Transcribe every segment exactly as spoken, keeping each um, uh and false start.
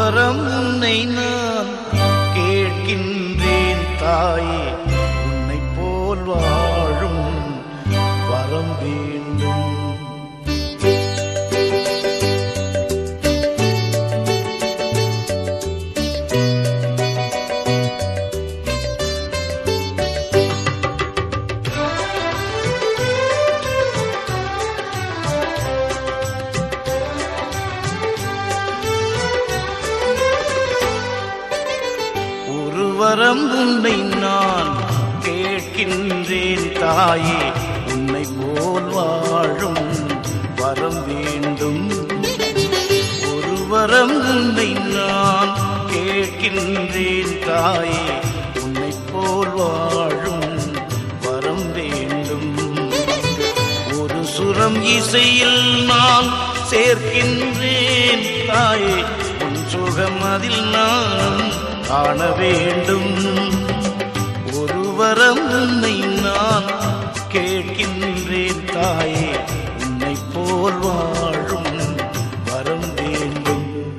வரம் உன்னை நான் கேட்கின்றேன் தாயே, உன்னை போல் வாழும் வரம் வேண்டும். வரம் உன்னை நான் கேட்கின்றேன் தாயே, உன்னை போல் வாழும் வரம் வேண்டும். ஒரு வரம் உன்னை நான் கேட்கின்றேன் தாயே, உன்னை போல் வாழும் வரம் வேண்டும். ஒரு சுரம் இசையில் நான் சேர்க்கின்றேன் தாயே, உன் சுகம் அதில் நான் காண வேண்டும். ஒரு வரம் உன்னை நான் கேட்கின்றேன் தாயே, உன்னை போல் வாழும் வரம் வேண்டும்.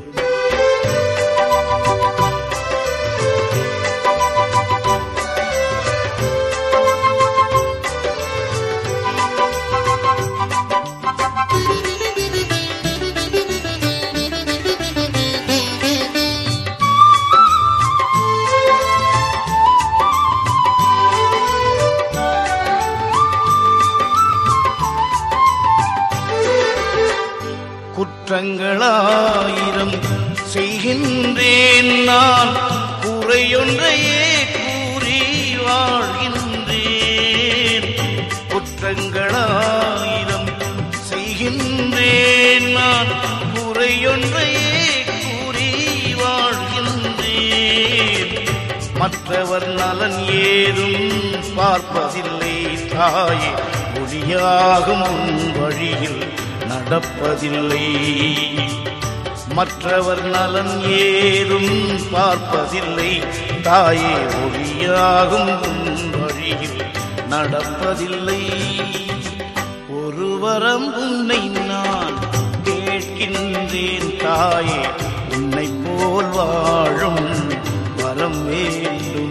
குற்றங்களாயிரம் செய்கின்றேன் நான், குறையொன்றையே கூறி வாழ்கின்றேன். குற்றங்களாயிரம் செய்கின்றேன் நான், குறையொன்றையே கூறி வாழ்கின்றேன். மற்றவர் நலன் ஏதும் பார்ப்பதில்லை தாயே, ஒளியாகும் உன் வழியில் நடப்பதில்லை. மற்றவர் நலன் ஏதும் பார்ப்பதில்லை தாயே, ஒளியாகும் உன் வழியில் நடப்பதில்லை. ஒரு வரம் உன்னை நான் கேட்கின்றேன் தாயே, உன்னை போல் வாழும் வரம் வேண்டும்.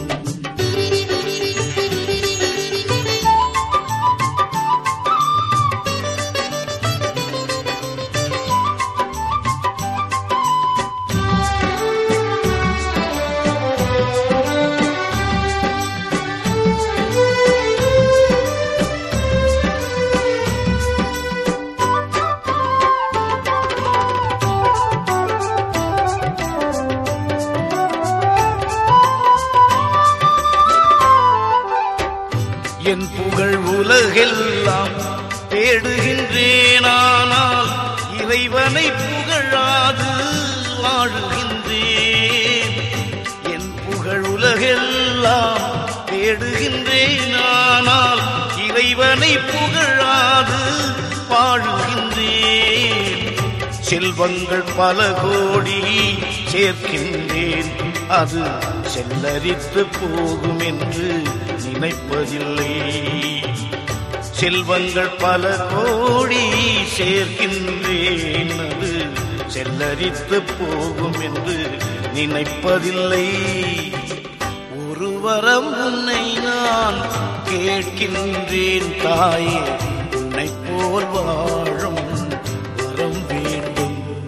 என் புகழ் உலகெல்லாம் தேடுகின்றேன், ஆனால் இறைவனை புகழாது வாழுகின்றேன். என் புகழ் உலகெல்லாம் தேடுகின்றேன், ஆனால் இறைவனை புகழாது வாழுகின்றேன். செல்வங்கள் பல கோடி சேர்க்கின்றேன், அது செல்லரித்து போகும் என்று நினைப்பதில்லை. செல்வங்கள் பல கோடி சேர்க்கின்றேன், அது செல்லரித்து போகும் என்று நினைப்பதில்லை. ஒரு வரம் உன்னை நான் கேட்கின்றேன் தாயே, உன்னை போல் வாழும் வரம் வேண்டும்.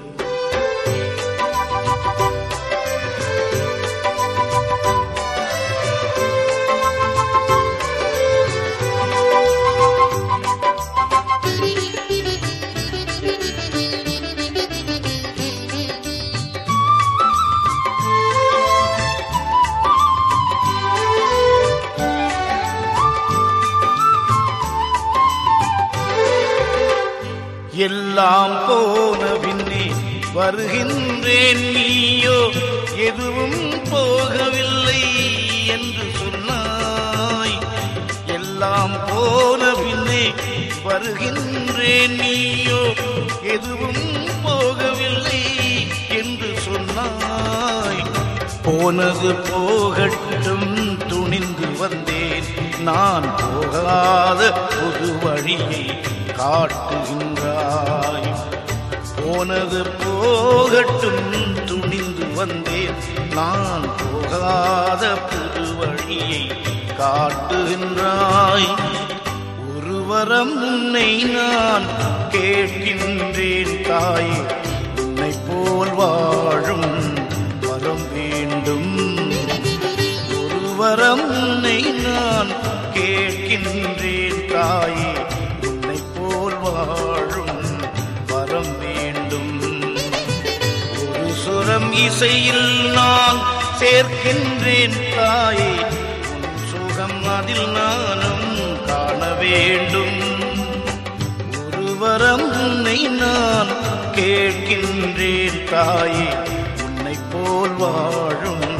எல்லாம் போன பின்னே வருகின்றேன், நீயோ எதுவும் போகவில்லை என்று சொன்னாய். எல்லாம் போன பின்னே வருகின்றேன், நீயோ எதுவும் போகவில்லை என்று சொன்னாய். போனது போகட்டும் துணிந்து வந்தேன், நான் போகாத புது வழியை காட்டுகின்றாய். போனது போகட்டும் துணி வந்தேன். நான் போகாத புது வழியை காட்டுகின்றாய். ஒரு வரம் உன்னை நான் கேட்கின்றேன் தாயே, உன்னை போல் வாழும் வரம் வேண்டும். ஒரு வரம் உன்னை நான் கேட்கின்றேன் தாயே, உன்னை போல் வாழும் வரம் வேண்டும். ஒரு சுரம் இசையில் நான் சேர்க்கின்றேன் தாயே, உன் சுகம் அதில் நானும் காண வேண்டும். ஒரு வரம் உன்னை நான் கேட்கின்றேன் தாயே, உன்னை போல் வாழும்